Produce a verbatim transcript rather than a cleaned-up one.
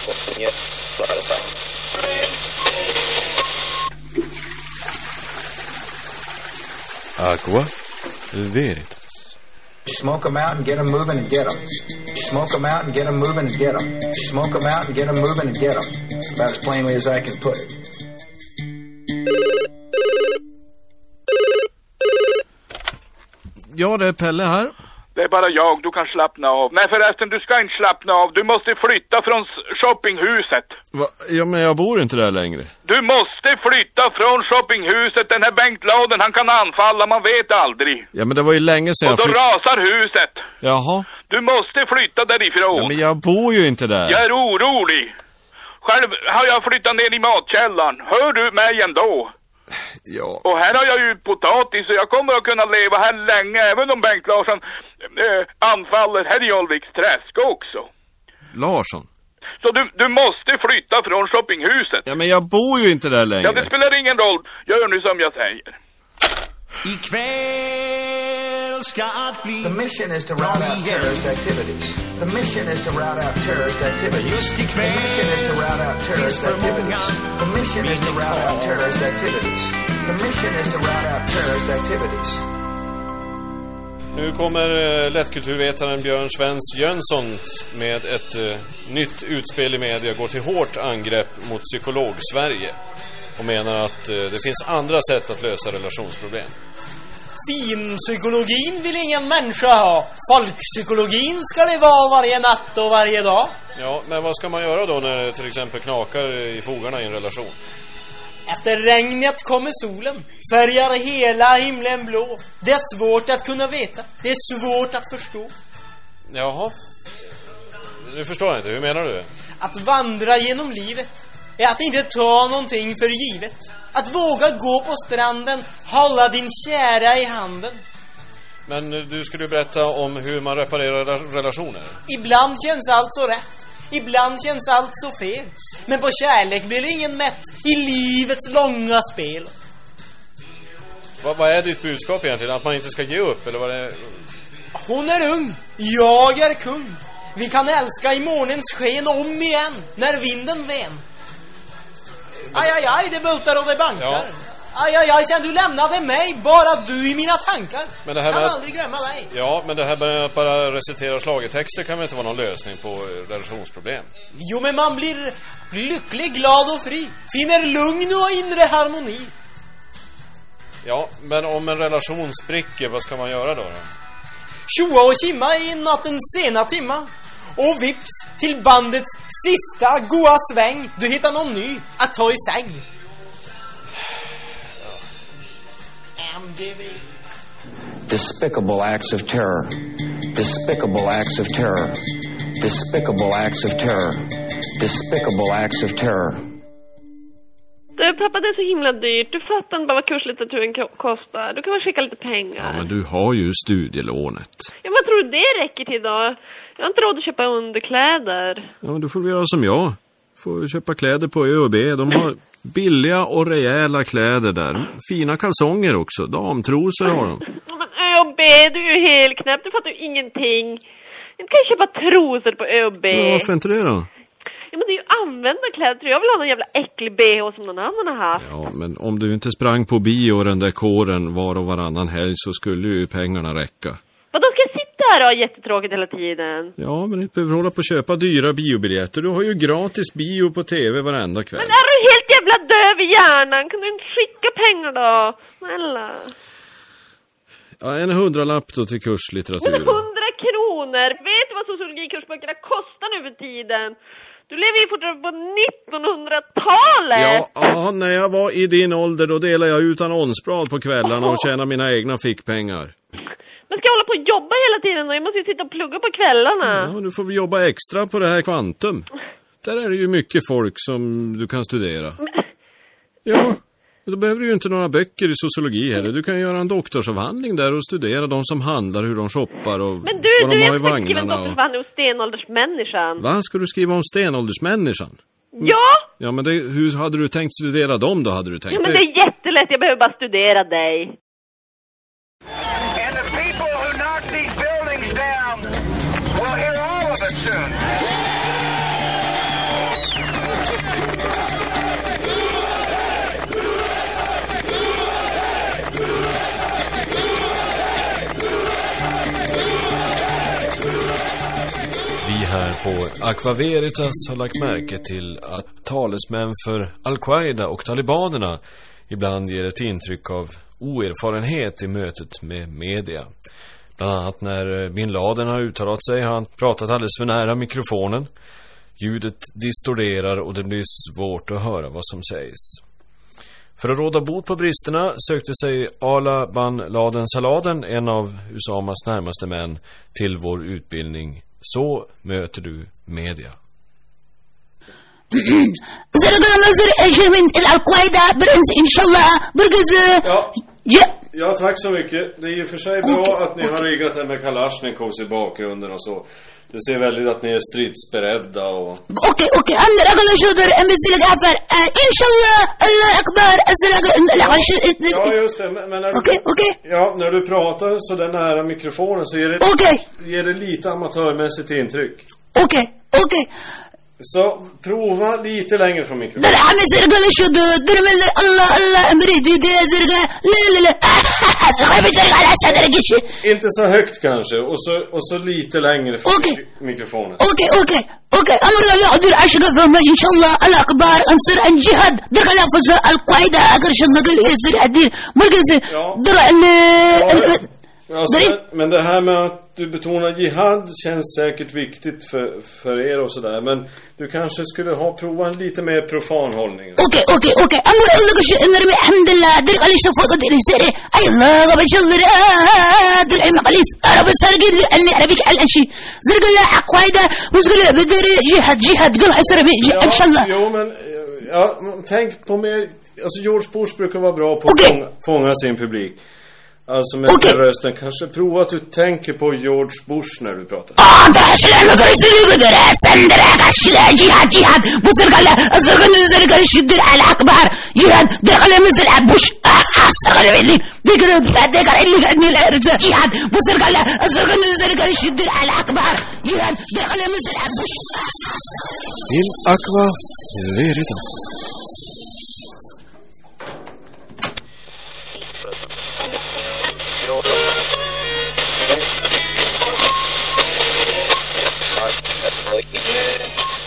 och inget klarare sig. Aqua Veritas. Smoke them out and get them moving and get them. Smoke them out and get them moving and get them. Smoke them out and get them moving and get them. About as plainly as I can put it. Ja, det är Pelle här. Det är bara jag, du kan slappna av. Nej förresten, du ska inte slappna av. Du måste flytta från shoppinghuset. Va? Ja, men jag bor inte där längre. Du måste flytta från shoppinghuset. Den här Bengt Laden, han kan anfalla, man vet aldrig. Ja, men det var ju länge sedan. Och då flytt... rasar huset. Jaha. Du måste flytta därifrån. Ja, men jag bor ju inte där. Jag är orolig. Själv har jag flyttat ner i matkällan. Hör du mig ändå? Ja. Och här har jag ju potatis så jag kommer att kunna leva här länge även om Bengt Larsson äh, anfaller här i Olviks träsk också. Larsson? Så du, du måste flytta från shoppinghuset. Ja, men jag bor ju inte där längre. Ja, det spelar ingen roll. Gör nu som jag säger. Ikväll ska att bli. The mission is to rout out terrorist activities. The mission is to rout out terrorist activities. Just ikväll. The mission is to rout out terrorist activities. The mission is to rout out terrorist activities. The mission is to rout out terrorist activities. Nu kommer uh, lättkulturvetaren Björn Svens Jönsson med ett uh, nytt utspel i media, går till hårt angrepp mot psykolog-Sverige och menar att uh, det finns andra sätt att lösa relationsproblem. Finpsykologin vill ingen människa ha. Folkpsykologin ska det vara varje natt och varje dag. Ja, men vad ska man göra då när det till exempel knakar i fogarna i en relation? Efter regnet kommer solen, färgar hela himlen blå. Det är svårt att kunna veta, det är svårt att förstå. Jaha. Nu förstår jag inte, hur menar du? Att vandra genom livet är att inte ta någonting för givet. Att våga gå på stranden, hålla din kära i handen. Men du skulle berätta om hur man reparerar relationer. Ibland känns allt så rätt, ibland känns allt så fel. Men på kärlek blir det ingen mätt i livets långa spel. Vad, vad är ditt budskap egentligen? Att man inte ska ge upp, eller vad det är? Hon är ung, jag är kung. Vi kan älska i månens sken om igen, när vinden ven. Aj, aj, aj, det bultar och det bankar. Ja. Aj, aj, aj, sen du lämnade mig, bara du i mina tankar. Men det här kan med... aldrig glömma dig. Ja, men det här med att bara recitera slagetexter kan väl inte vara någon lösning på relationsproblem? Jo, men man blir lycklig, glad och fri. Finner lugn och inre harmoni. Ja, men om en relation spricker, vad ska man göra då? då? Tjoa och kimma i nattens sena timma. Och vips till bandets sista goa sväng. Du hittar någon ny att ta i säng. M D V. Despicable acts of terror. Despicable acts of terror. Despicable acts of terror. Despicable acts of terror. Du, pappa, det är så himla dyrt. Du fattar inte bara vad kurslitteraturen kostar. Du kan väl skicka lite pengar. Ja, men du har ju studielånet. Ja, vad tror du det räcker till då? Jag har inte råd att köpa underkläder. Ja, men du får göra som jag. Får köpa kläder på Ö och B. De har billiga och rejäla kläder där. Fina kalsonger också. Damtrosor har de. Ja, men Ö och B, du är ju helt knäpp. Du fattar ju ingenting. Du kan ju köpa trosor på Ö och B. Ja, varför inte det då? Ja, men det är ju använda kläder. Jag vill ha någon jävla äcklig B H som någon annan har haft. Ja, men om du inte sprang på bio den där kåren var och varannan helg så skulle ju pengarna räcka. Vadå, ska jag sitta här och ha jättetråkigt hela tiden? Ja, men inte behöver hålla på att köpa dyra biobiljetter. Du har ju gratis bio på tv varenda kväll. Men är du helt jävla döv i hjärnan? Kan du inte skicka pengar då? Snälla. Ja, en hundralapp då till kurslitteratur. Men hundra kronor! Vet du vad sociologikursböckerna kostar nu för tiden? Du lever ju fortfarande på nittonhundratalet! Ja, ja, när jag var i din ålder då delade jag ut annonsblad på kvällarna och tjänade mina egna fickpengar. Men ska jag hålla på och jobba hela tiden då? Jag måste ju sitta och plugga på kvällarna. Ja, nu får vi jobba extra på det här Kvantum. Där är det ju mycket folk som du kan studera. Ja, då behöver du ju inte några böcker i sociologi heller. Du kan göra en doktorsavhandling där och studera de som handlar, hur de shoppar och men du, vad de du, har i jag ska skriva en vagnarna. Och... doktorsavhandling hos stenåldersmänniskan. Vad ska du skriva om stenåldersmänniskan? Ja! Ja, men det, hur hade du tänkt studera dem då, hade du tänkt? Ja, men det är jättelätt. Jag behöver bara studera dig. And the people who knock these buildings down will hear all of it soon. på Aqua Veritas har lagt märke till att talesmän för Al-Qaida och talibanerna ibland ger ett intryck av oerfarenhet i mötet med media. Bland annat när Bin Laden har uttalat sig har han pratat alldeles för nära mikrofonen. Ljudet distorderar och det blir svårt att höra vad som sägs. För att råda bot på bristerna sökte sig Ala Ban Laden Saladen, en av Usamas närmaste män, till vår utbildning. Så möter du media. Ja. Ja, tack så mycket. Det är ju för sig bra okay, att ni okay. har riggat det med Kalashnikovs i bakgrunden och så. Det ser väldigt att ni är stridsberedda och... Okej, okej. Andra gången sjuder en besillig affär. Inshallah, Allah akbar. Ja, just det. Men när du, okay, okay. Ja, när du pratar så där nära mikrofonen så ger det, okay. ger det lite amatörmässigt intryck. Okej, okay, okej. Okay. Så prova lite längre från mikrofonen. Inte så högt kanske. Och så, och så lite längre från okay. mikrofonen. Okej, okej. Okej, أمر الله أدير عشقة فما إن شاء الله الأكبر أنصر عن جهاد درك لا فزا القاعدة أقرش النقل يصير عدين مركز درع ال Alltså, men det här med att du betonar jihad känns säkert viktigt för, för er och sådär. Men du kanske skulle ha provat en lite mer profan hållning. Okej, okej, okej. Amor Allah gosh inrmi alhamdulillah dir ali shafa qadir siri. Ay Allah gabashir dir ay maqlis. Arab sargil anni arabik al ashi. Zirgala aqwaida musgala bidir jihad jihad qul hasra bi inshallah. Jo, men ja, tänk på mer. Alltså George Bush brukar vara bra på okay. att fånga, fånga sin publik. Alltså med okay. rösten, kanske prova att du tänker på George Bush när du pratar. Ah, det är så lätt att säga det där. Sandra gashla jihad jihad. Musirgala azrgan zirgal shidir al akbar. Jihad dirqala misal Bush. Astagfir billah. Dikra dikra اللي قاعدني الارجاء. Jihad musirgala azrgan zirgal shidir al akbar. Jihad dirqala misal Bush. Il Aqua Veritas. Like